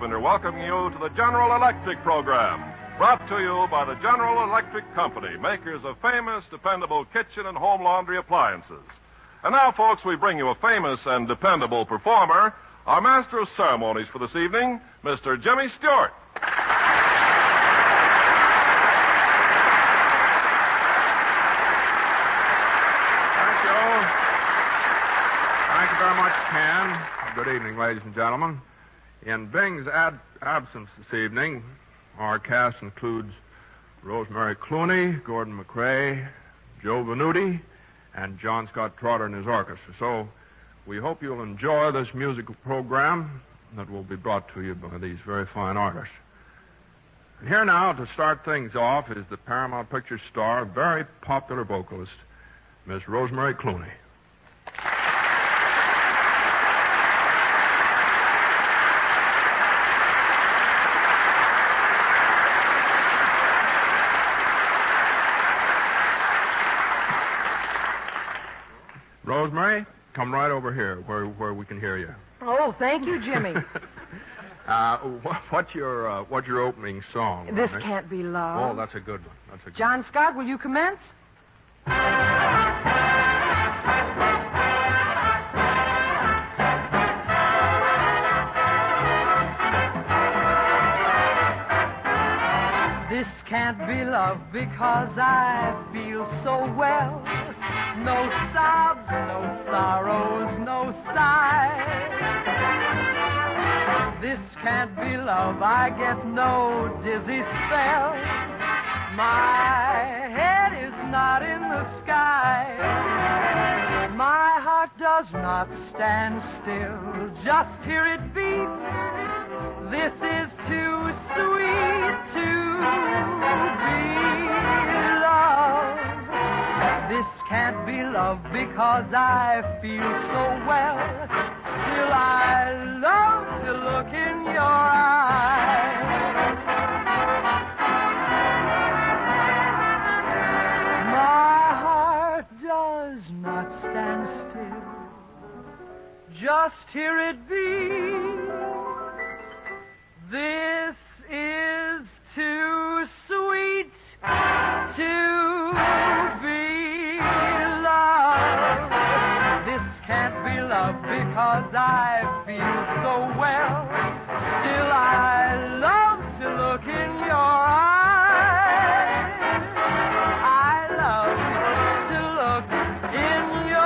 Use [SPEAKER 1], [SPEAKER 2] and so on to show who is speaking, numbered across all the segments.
[SPEAKER 1] Fassbender welcoming you to the General Electric program. Brought to you by the General Electric Company, makers of famous, dependable kitchen and home laundry appliances. And now, folks, we bring you a famous and dependable performer, our master of ceremonies for this evening, Mr. Jimmy Stewart.
[SPEAKER 2] Thank you very much, Ken. Good evening, ladies and gentlemen. In Bing's absence this evening, our cast includes Rosemary Clooney, Gordon MacRae, Joe Venuti, and John Scott Trotter and his orchestra. So we hope you'll enjoy this musical program that will be brought to you by these very fine artists. And here now, to start things off, is the Paramount Picture star, very popular vocalist, Miss Rosemary Clooney. Rosemary, come right over here where we can hear you.
[SPEAKER 3] Oh, thank you, Jimmy.
[SPEAKER 2] What's your opening song?
[SPEAKER 3] This
[SPEAKER 2] Rosemary?
[SPEAKER 3] Can't Be Love.
[SPEAKER 2] Oh, that's a good one.
[SPEAKER 3] John Scott, will you commence? This can't be love because I feel so well. No sobs, no sorrows, no sighs. This can't be love, I get no dizzy spell. My head is not in the sky. My heart does not stand still, just hear it beat. This is too sweet to be love. This can't be love because I feel so well. Still I love to look in your eyes. My heart does not stand still. Just hear it beat. This is too sweet to be love. This can't be love because I feel so well. Still I love to look in your eyes. I love to look in your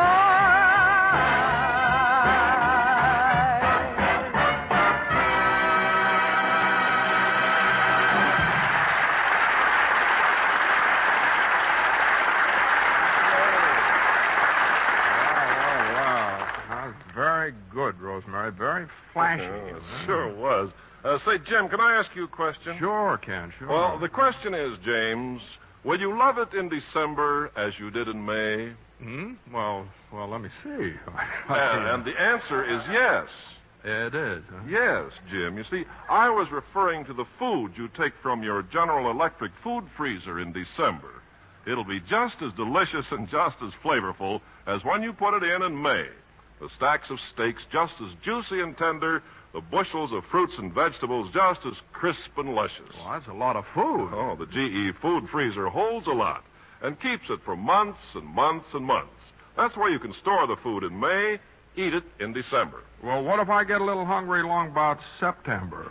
[SPEAKER 2] Very good, Rosemary. Very flashy.
[SPEAKER 1] It sure was. Say, Jim, can I ask you a question?
[SPEAKER 2] Sure, Ken, sure.
[SPEAKER 1] Well, the question is, James, will you love it in December as you did in May?
[SPEAKER 2] Well, let me see.
[SPEAKER 1] And the answer is yes.
[SPEAKER 2] It is, huh?
[SPEAKER 1] Yes, Jim. You see, I was referring to the food you take from your General Electric food freezer in December. It'll be just as delicious and just as flavorful as when you put it in May. The stacks of steaks just as juicy and tender, the bushels of fruits and vegetables just as crisp and luscious.
[SPEAKER 2] Well, that's a lot of food.
[SPEAKER 1] Oh, the GE food freezer holds a lot and keeps it for months and months and months. That's where you can store the food in May, eat it in December.
[SPEAKER 2] Well, what if I get a little hungry along about September?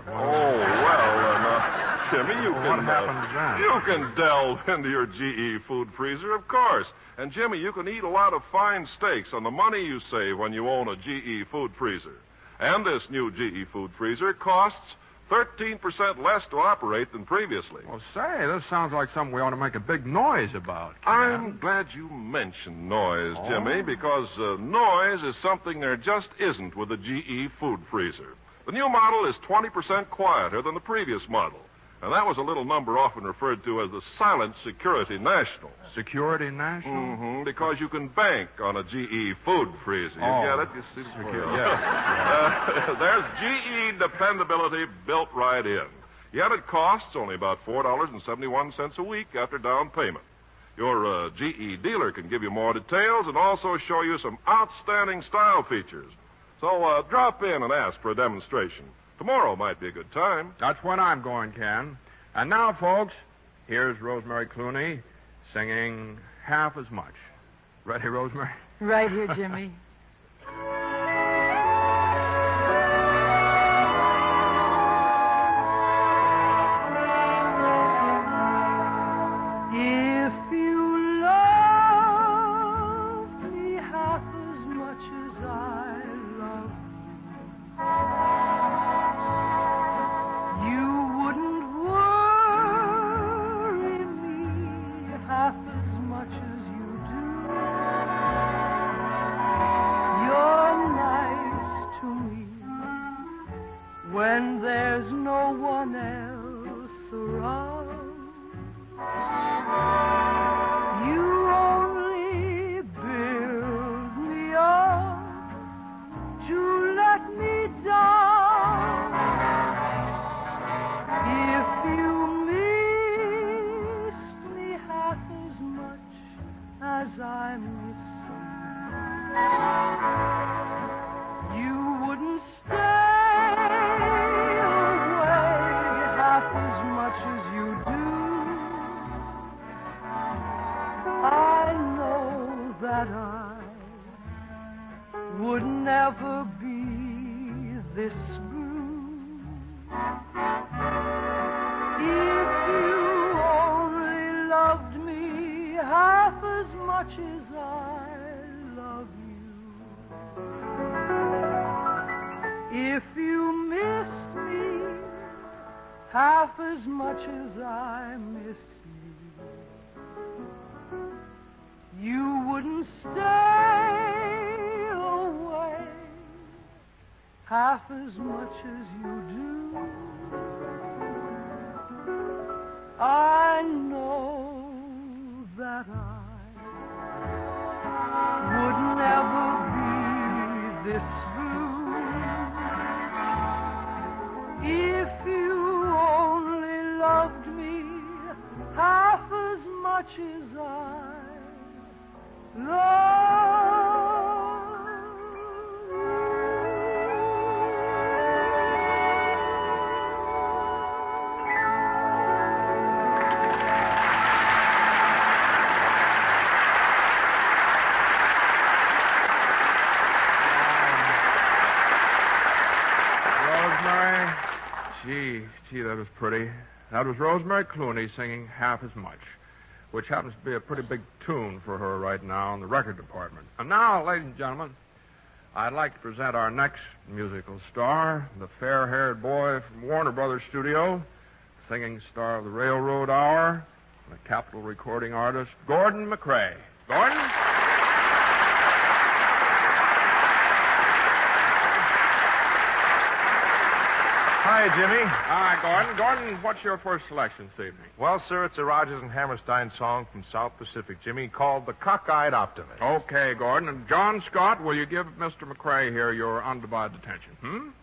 [SPEAKER 1] Jimmy,
[SPEAKER 2] what happens then?
[SPEAKER 1] You can delve into your GE food freezer, of course. And, Jimmy, you can eat a lot of fine steaks on the money you save when you own a GE food freezer. And this new GE food freezer costs 13% less to operate than previously.
[SPEAKER 2] Well, say, this sounds like something we ought to make a big noise about. Ken.
[SPEAKER 1] I'm glad you mentioned noise, Jimmy, because noise is something there just isn't with the GE food freezer. The new model is 20% quieter than the previous model. And that was a little number often referred to as the Silent Security National.
[SPEAKER 2] Security National?
[SPEAKER 1] Because you can bank on a GE food freezer. You get it? You see? There's GE dependability built right in. Yet it costs only about $4.71 a week after down payment. Your GE dealer can give you more details and also show you some outstanding style features. So drop in and ask for a demonstration. Tomorrow might be a good time.
[SPEAKER 2] That's when I'm going, Ken. And now, folks, here's Rosemary Clooney singing Half as Much. Ready, Rosemary?
[SPEAKER 3] Right here, Jimmy. If you love me half as much as I love you, you wouldn't worry me half as much as you do. You're nice to me when there's no one else around. You only build me up to let me down. If you missed me half as much as I miss you, you wouldn't stay away half as much as you do. I know that I would never be this blue if you only loved me half as much as I love you. If you missed me half as much as I miss you, you wouldn't stay away half as much as you do. I know that I would never be this blue if you only loved me half as much as I love.
[SPEAKER 2] Rosemary? Gee, that was pretty. That was Rosemary Clooney singing Half as Much, which happens to be a pretty big tune for her right now in the record department. And now, ladies and gentlemen, I'd like to present our next musical star, the fair-haired boy from Warner Brothers Studio, singing star of the Railroad Hour, the Capitol recording artist, Gordon MacRae. Gordon?
[SPEAKER 4] Hi, Jimmy.
[SPEAKER 2] Hi, Gordon. Gordon, what's your first selection this evening?
[SPEAKER 4] Well, sir, it's a Rogers and Hammerstein song from South Pacific, Jimmy, called The Cockeyed Optimist.
[SPEAKER 2] Okay, Gordon. And John Scott, will you give Mr. MacRae here your undivided attention?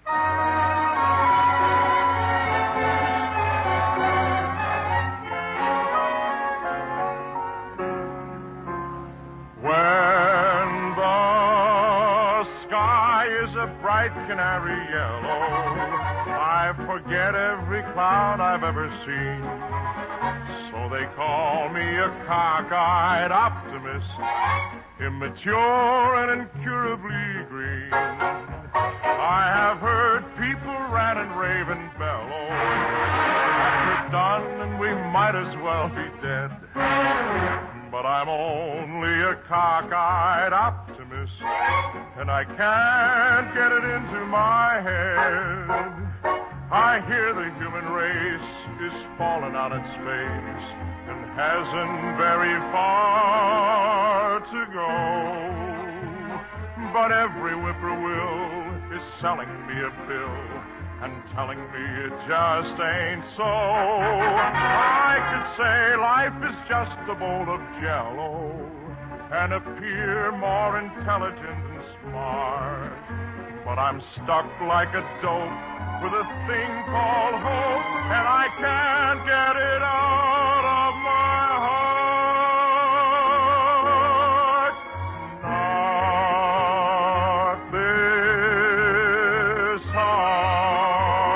[SPEAKER 4] When the sky is a bright canary yellow, I forget every cloud I've ever seen. So they call me a cockeyed optimist, immature and incurably green. I have heard people rant and rave and bellow that we're done and we might as well be dead. But I'm only a cockeyed optimist, and I can't get it into my head. I hear the human race is falling on its face and hasn't very far to go. But every whippoorwill is selling me a pill and telling me it just ain't so. I could say life is just a bowl of jello and appear more intelligent and smart. But I'm stuck like a dope with a thing called hope, and I can't get it out of my heart. Not this heart.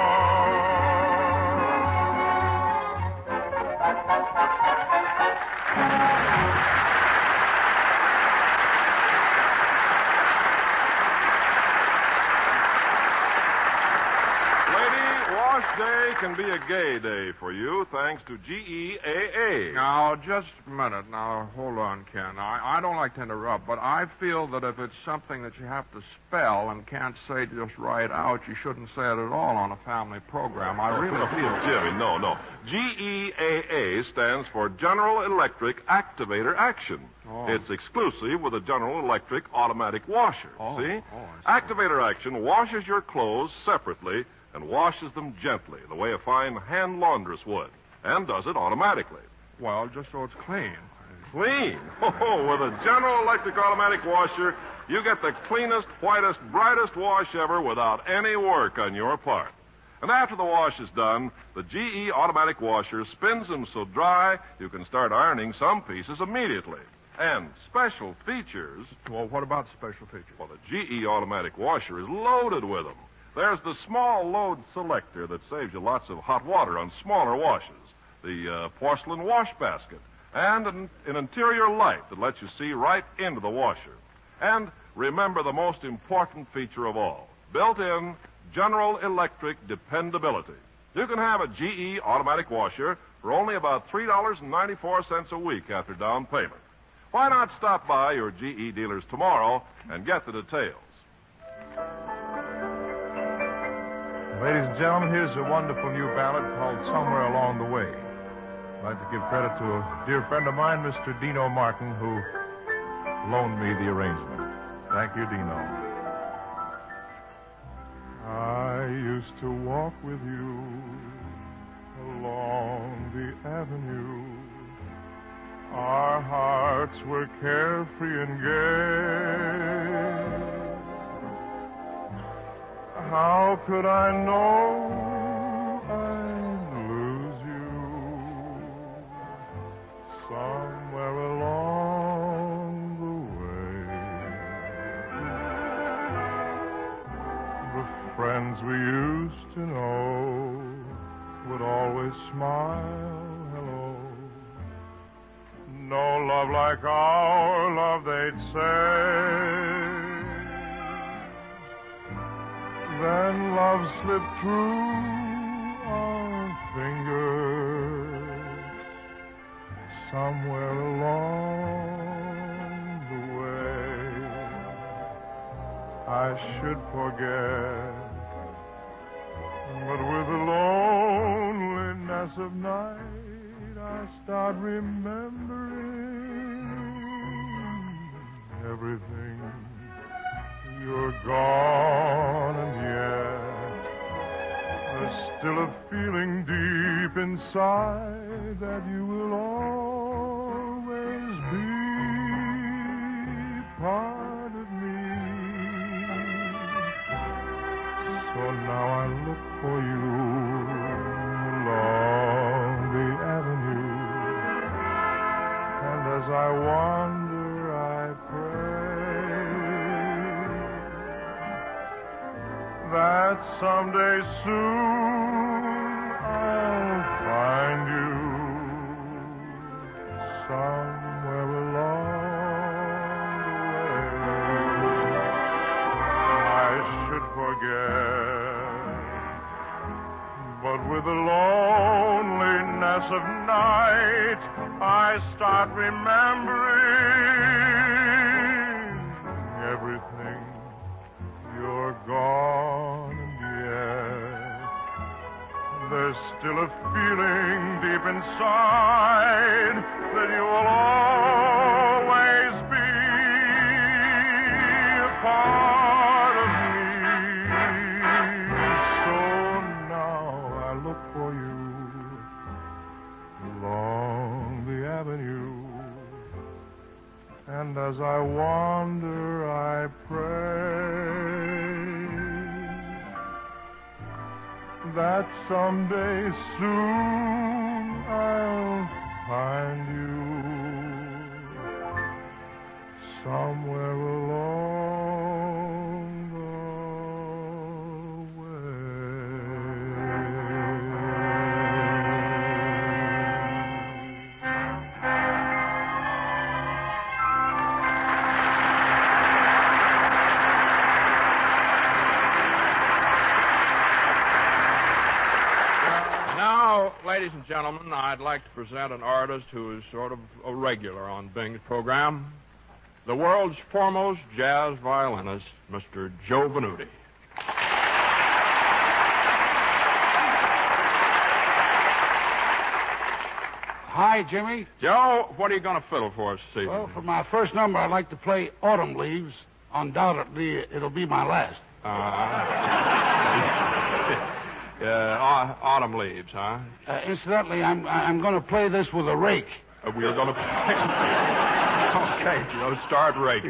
[SPEAKER 1] can be a gay day for you thanks to GEAA.
[SPEAKER 2] Now, just a minute. Now, hold on, Ken. I don't like to interrupt, but I feel that if it's something that you have to spell and can't say just right out, you shouldn't say it at all on a family program. I really feel it.
[SPEAKER 1] Jimmy, no. GEAA stands for General Electric Activator Action.
[SPEAKER 2] Oh.
[SPEAKER 1] It's exclusive with a General Electric automatic washer.
[SPEAKER 2] Oh.
[SPEAKER 1] See?
[SPEAKER 2] Oh, I see.
[SPEAKER 1] Activator Action washes your clothes separately and washes them gently, the way a fine hand laundress would, and does it automatically.
[SPEAKER 2] Well, just so it's clean.
[SPEAKER 1] Clean? Oh, with a General Electric automatic washer, you get the cleanest, whitest, brightest wash ever without any work on your part. And after the wash is done, the GE automatic washer spins them so dry you can start ironing some pieces immediately. And special features.
[SPEAKER 2] Well, what about special features?
[SPEAKER 1] Well, the GE automatic washer is loaded with them. There's the small load selector that saves you lots of hot water on smaller washes, the porcelain wash basket, and an interior light that lets you see right into the washer. And remember the most important feature of all, built-in General Electric dependability. You can have a GE automatic washer for only about $3.94 a week after down payment. Why not stop by your GE dealers tomorrow and get the details?
[SPEAKER 4] Ladies and gentlemen, here's a wonderful new ballad called Somewhere Along the Way. I'd like to give credit to a dear friend of mine, Mr. Dino Martin, who loaned me the arrangement. Thank you, Dino. I used to walk with you along the avenue. Our hearts were carefree and gay. How could I know I'd lose you somewhere along the way? The friends we used to know would always smile hello. No love like our love, they'd say. Then love slipped through our fingers somewhere along the way. I should forget, but with the loneliness of night, I start remembering everything. You're gone, and yet there's still a feeling deep inside that you will always be part of me. So now I look for you along the avenue, and as I wander, I pray that someday soon I'll find you somewhere along the way. I should forget, but with the loneliness of night, I start remembering everything. You're gone, and yet there's still a feeling deep inside that you will always be a part of me. So now I look for you along the avenue, and as I wander, I pray that someday soon I'll find you somewhere along the
[SPEAKER 2] and gentlemen, I'd like to present an artist who is sort of a regular on Bing's program. The world's foremost jazz violinist, Mr. Joe Venuti.
[SPEAKER 5] Hi, Jimmy.
[SPEAKER 2] Joe, what are you going to fiddle for us this evening?
[SPEAKER 5] Well, for my first number, I'd like to play Autumn Leaves. Undoubtedly, it'll be my last.
[SPEAKER 2] Autumn Leaves, huh?
[SPEAKER 5] Incidentally, I'm going to play this with a rake.
[SPEAKER 2] We're going to play. Okay, Joe, start raking.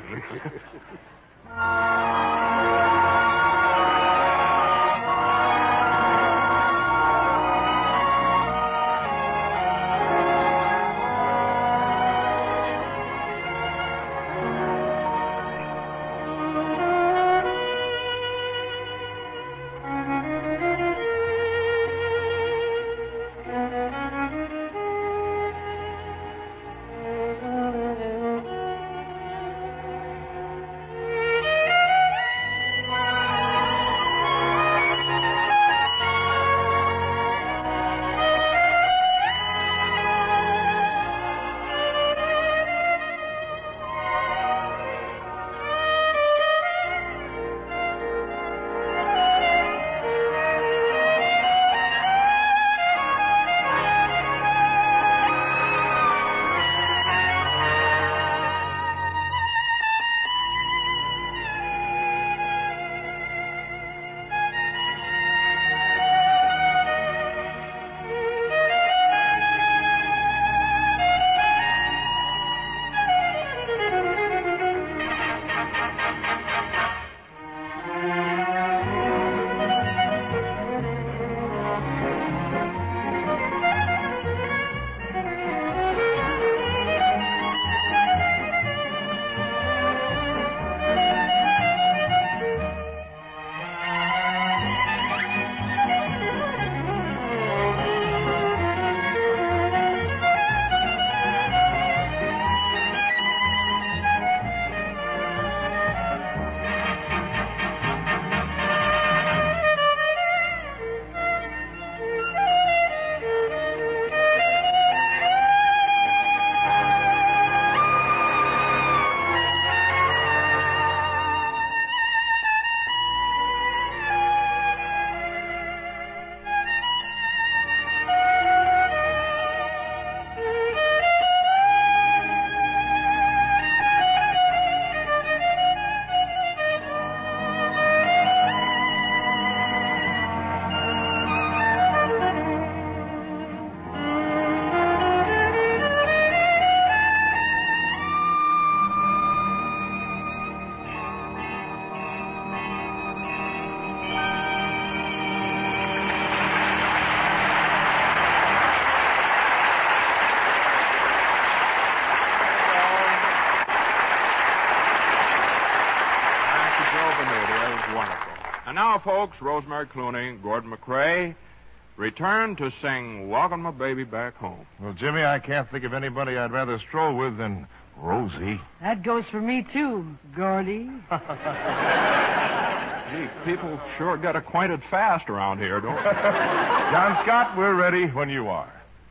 [SPEAKER 2] And now, folks, Rosemary Clooney, Gordon MacRae, return to sing Walking My Baby Back Home.
[SPEAKER 4] Well, Jimmy, I can't think of anybody I'd rather stroll with than Rosie.
[SPEAKER 6] That goes for me, too, Gordy.
[SPEAKER 2] Gee, people sure get acquainted fast around here, don't they?
[SPEAKER 4] John Scott, we're ready when you are.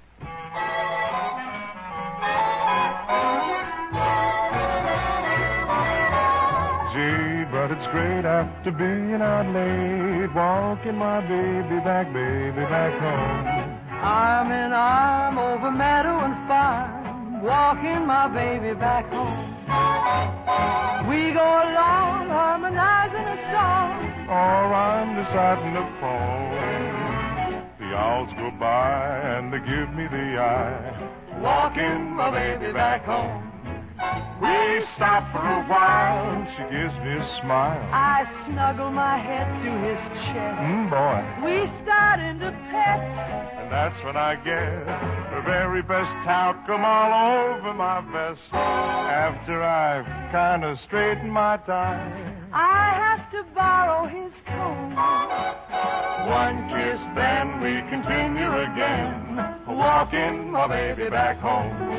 [SPEAKER 4] Gee, but it's great after being out late, walking my baby back home.
[SPEAKER 3] Arm in arm over meadow and farm, walking my baby back home. We go along harmonizing a song,
[SPEAKER 4] or I'm reciting a poem. The owls go by and they give me the eye,
[SPEAKER 3] walking my baby back home.
[SPEAKER 4] We stop for a while and she gives me a smile.
[SPEAKER 3] I snuggle my head to his chest.
[SPEAKER 4] Boy.
[SPEAKER 3] We start into pet.
[SPEAKER 4] And that's when I get the very best talcum all over my vest. After I've kind of straightened my tie,
[SPEAKER 3] I have to borrow his comb.
[SPEAKER 4] One kiss, then we continue again, walking my baby back home.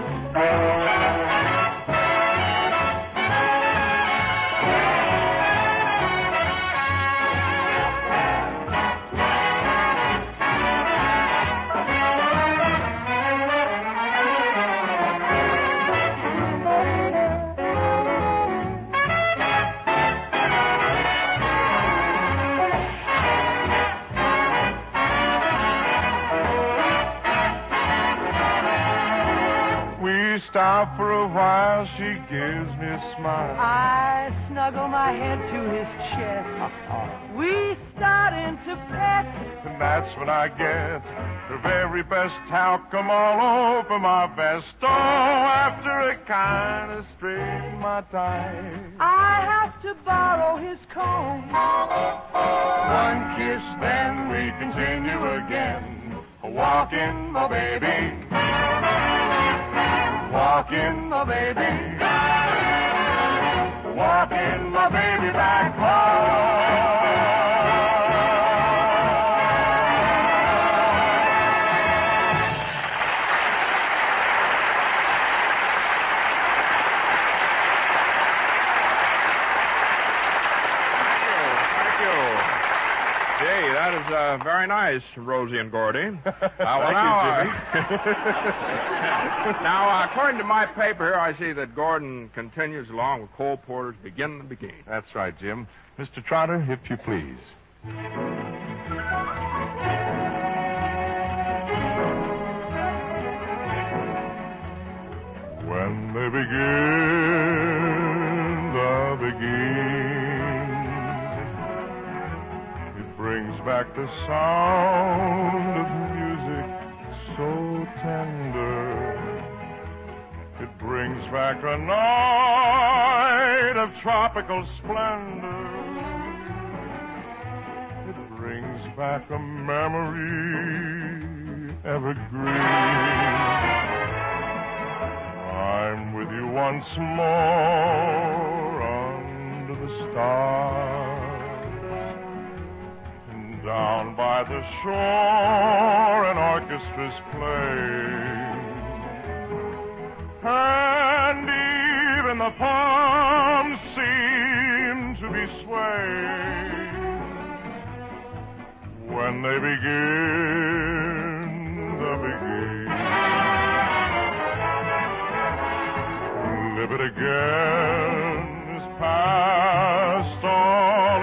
[SPEAKER 4] stop for a while, she gives me a smile.
[SPEAKER 3] I snuggle my head to his chest. We start into pet.
[SPEAKER 4] And that's when I get her very best talcum all over my vest. Oh, after it kind of straightens my tie,
[SPEAKER 3] I have to borrow his comb.
[SPEAKER 4] one kiss, then we continue again. Walking, my baby. Walking, my baby. Walking, my baby back home.
[SPEAKER 2] Gee, that is very nice, Rosie and Gordy. Now, according to my paper here, I see that Gordon continues along with Cole Porter's Begin the Beginning.
[SPEAKER 4] That's right, Jim. Mr. Trotter, if you please. When they begin the begin, it brings back the sound of music so tender. It brings back a night of tropical splendor. It brings back a memory evergreen. I'm with you once more under the stars, and down by the shore an orchestra's playing, and even the palms seem to be swaying when they begin the begin. Live it again is past all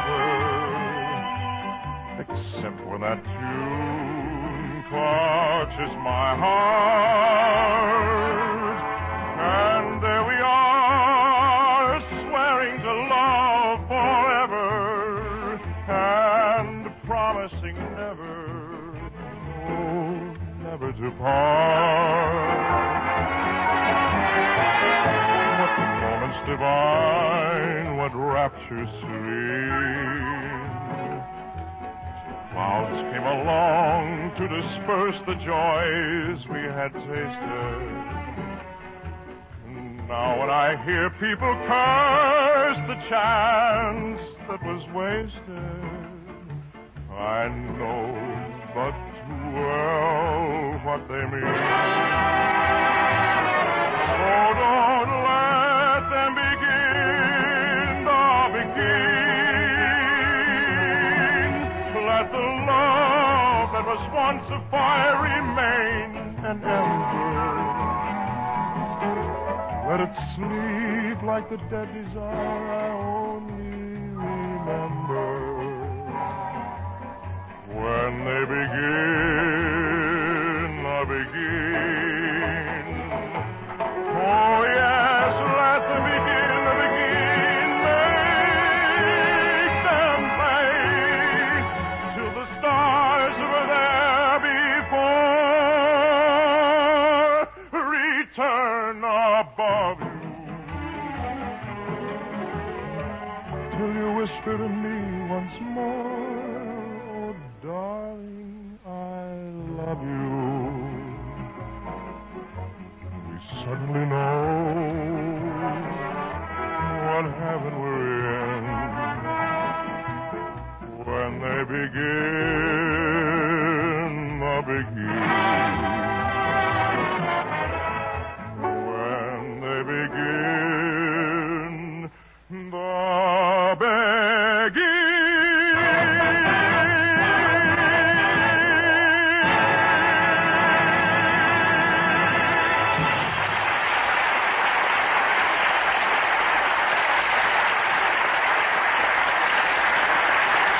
[SPEAKER 4] endeavor, except when that tune clutches my heart. And there we are, swearing to love forever, and promising never, oh, never to part. Moments divine, what rapture serene. Clouds came along to disperse the joys we had tasted. Now when I hear people curse the chance that was wasted, I know but too well what they mean. So don't let them begin the begin. Let the love that was once a fire remain an ember. Let it sleep like the dead desire I only remember. When they begin the begin. Oh, yes, let them begin the begin. Make them play till the stars were there before. Return above you till you whisper to me once more, oh, darling, I love you. Suddenly know what heaven we're in when they begin the begin. When they begin the begin.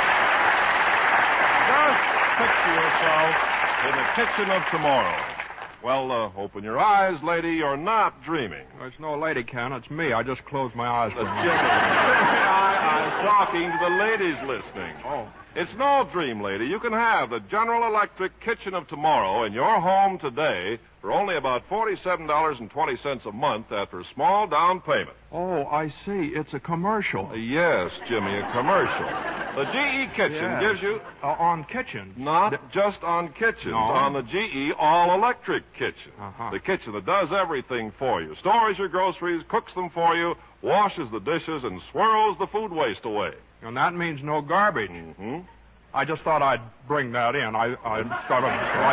[SPEAKER 1] Picture yourself in the kitchen of tomorrow. Well, open your eyes, lady. You're not dreaming.
[SPEAKER 2] It's no lady, Ken. It's me. I just closed my eyes.
[SPEAKER 1] Jimmy, I'm talking to the ladies listening.
[SPEAKER 2] Oh.
[SPEAKER 1] It's no dream, lady. You can have the General Electric kitchen of tomorrow in your home today for only about $47.20 a month after a small down payment.
[SPEAKER 2] Oh, I see. It's a commercial.
[SPEAKER 1] Yes, Jimmy, a commercial. The GE kitchen gives you...
[SPEAKER 2] on kitchen.
[SPEAKER 1] Not just on kitchens,
[SPEAKER 2] No.
[SPEAKER 1] on the GE all-electric kitchen.
[SPEAKER 2] Uh-huh.
[SPEAKER 1] The kitchen that does everything for you. Stores your groceries, cooks them for you, washes the dishes, and swirls the food waste away.
[SPEAKER 2] And that means no garbage.
[SPEAKER 1] Mm-hmm.
[SPEAKER 2] I just thought I'd bring that in. I sort of